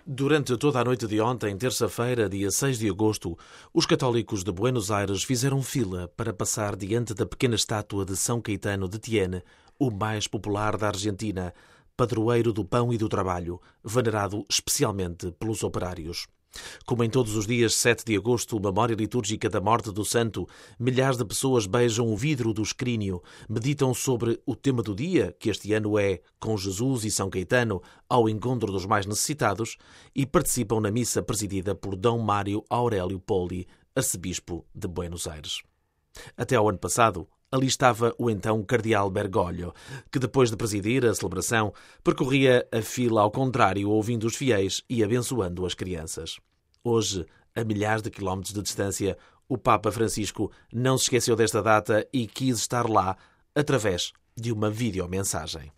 Durante toda a noite de ontem, terça-feira, dia 6 de agosto, os católicos de Buenos Aires fizeram fila para passar diante da pequena estátua de São Caetano de Thiene, o mais popular da Argentina, padroeiro do pão e do trabalho, venerado especialmente pelos operários. Como em todos os dias 7 de agosto, memória litúrgica da morte do santo, milhares de pessoas beijam o vidro do escrínio, meditam sobre o tema do dia, que este ano é Com Jesus e São Caetano, ao encontro dos mais necessitados, e participam na missa presidida por Dom Mário Aurélio Poli, arcebispo de Buenos Aires. Até ao ano passado, ali estava o então cardeal Bergoglio, que depois de presidir a celebração, percorria a fila ao contrário, ouvindo os fiéis e abençoando as crianças. Hoje, a milhares de quilómetros de distância, o Papa Francisco não se esqueceu desta data e quis estar lá através de uma videomensagem.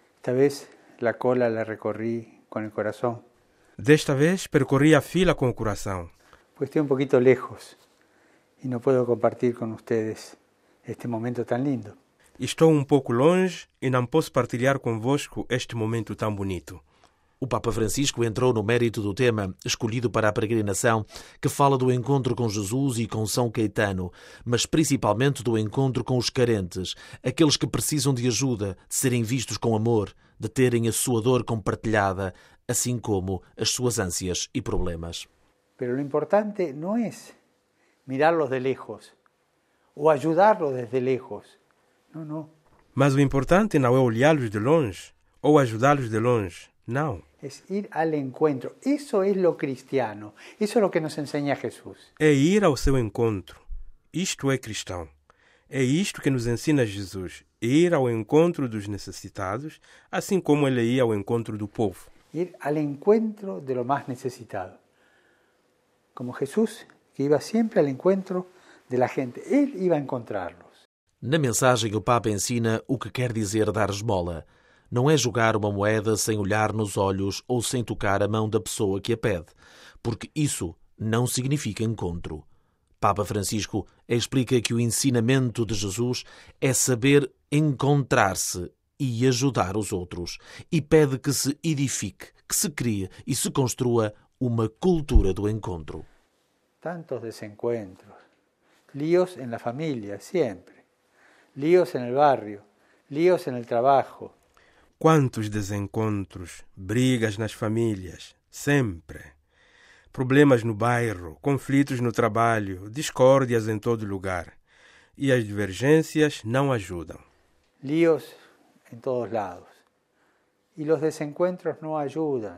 Desta vez percorri a fila com o coração. Pues estoy un poquito lejos y no puedo compartir con ustedes este momento tan lindo. Estou um pouco longe e não posso partilhar convosco este momento tão bonito. O Papa Francisco entrou no mérito do tema escolhido para a peregrinação, que fala do encontro com Jesus e com São Caetano, mas principalmente do encontro com os carentes, aqueles que precisam de ajuda, de serem vistos com amor, de terem a sua dor compartilhada, assim como as suas ânsias e problemas. Pero lo importante no es mirarlos de lejos o ayudarlos desde lejos. No. Mas o importante não é olhá-los de longe ou ajudá-los de longe. Não. Es ir al encuentro. Eso es lo cristiano. Eso es lo que nos enseña Jesús. É ir ao seu encontro. Isto é cristão. É isto que nos ensina Jesus. Ir ao encontro dos necessitados, assim como ele ia ao encontro do povo. Ir al encuentro de lo más necesitado. Como Jesús, que iba siempre al encuentro de la gente. Él iba a encontrarlos. Na mensagem, o Papa ensina o que quer dizer dar esmola. Não é jogar uma moeda sem olhar nos olhos ou sem tocar a mão da pessoa que a pede, porque isso não significa encontro. Papa Francisco explica que o ensinamento de Jesus é saber encontrar-se e ajudar os outros, e pede que se edifique, que se crie e se construa uma cultura do encontro. Tantos desencuentros, líos en la familia, siempre, líos en el barrio, líos en el trabajo. Quantos desencontros, brigas nas famílias, sempre. Problemas no bairro, conflitos no trabalho, discórdias em todo lugar. E as divergências não ajudam. Líos en todos lados. Y los desencuentros no ayudan.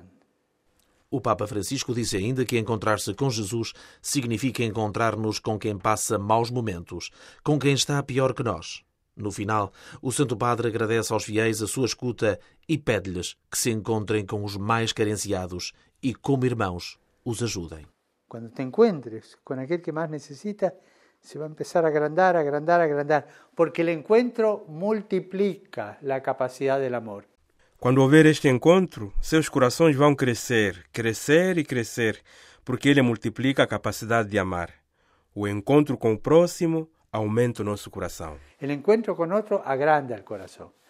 O Papa Francisco disse ainda que encontrar-se com Jesus significa encontrar-nos com quem passa maus momentos, com quem está pior que nós. No final, o Santo Padre agradece aos fiéis a sua escuta e pede-lhes que se encontrem com os mais carenciados e, como irmãos, os ajudem. Quando te encuentres com aquele que mais necessita, se vai começar a agrandar, porque o encontro multiplica a capacidade do amor. Quando houver este encontro, seus corações vão crescer, porque ele multiplica a capacidade de amar. O encontro com o próximo aumenta o nosso coração. O encontro com outro agranda o coração.